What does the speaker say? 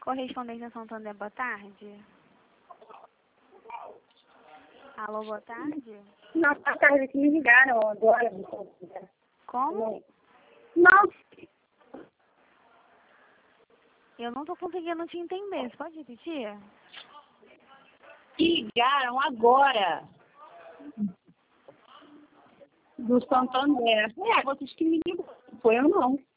Correspondência Santander, boa tarde. Alô, boa tarde. Não, boa tarde, que me ligaram agora. Como? Não, Eu não tô conseguindo te entender. Você pode repetir? me ligaram agora. Do Santander. Vocês que me ligam. Foi eu não.